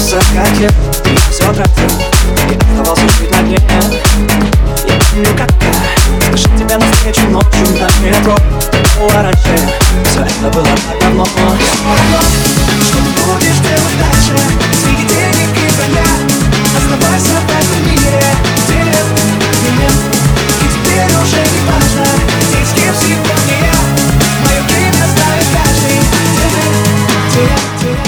часах карте я все тратил и оставался жить на дне. Я помню, как я спешил тебе навстречу ночью на метро. Это было раньше, все это было так давно. Что ты будешь делать дальше? Среди денег и броня. Оставайся в этом мире, где нет меня. И теперь уже не важно, здесь кем сегодня я. Мое время знает каждый. Где я?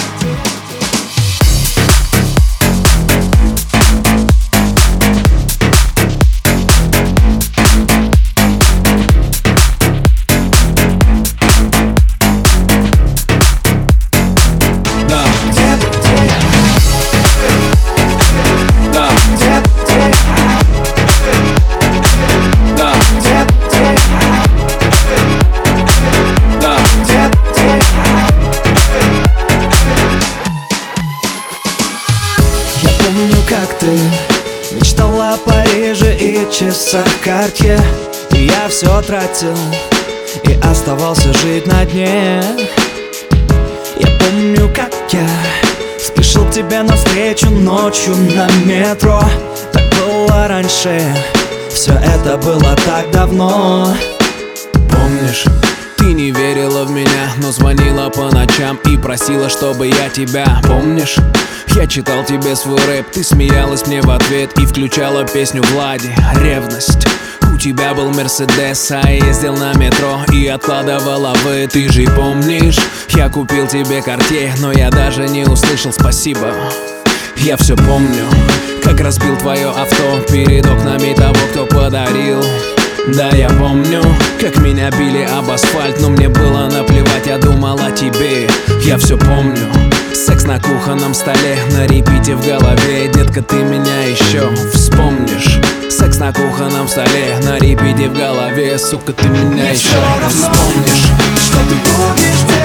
Помню, как ты мечтала о Париже и часах Cartier. И я все тратил и оставался жить на дне. Я помню, как я спешил тебе навстречу ночью на метро. Так было раньше, все это было так давно. Помнишь, ты не верила в меня, но звонила по ночам и просила, чтобы я тебя. Помнишь, я читал тебе свой рэп, ты смеялась мне в ответ и включала песню Влади «Ревность». У тебя был Мерседес, а я ездил на метро и откладывал лавы. Ты же помнишь, я купил тебе Cartier, но я даже не услышал спасибо. Я все помню, как разбил твое авто перед окнами того, кто подарил. Да, я помню, как меня били об асфальт, но мне было наплевать, я думал о тебе. Я все помню, секс на кухонном столе, на репите в голове. Детка, ты меня еще вспомнишь. Секс на кухонном столе, на репите в голове. Сука, ты меня еще вспомнишь. Что ты будешь делать?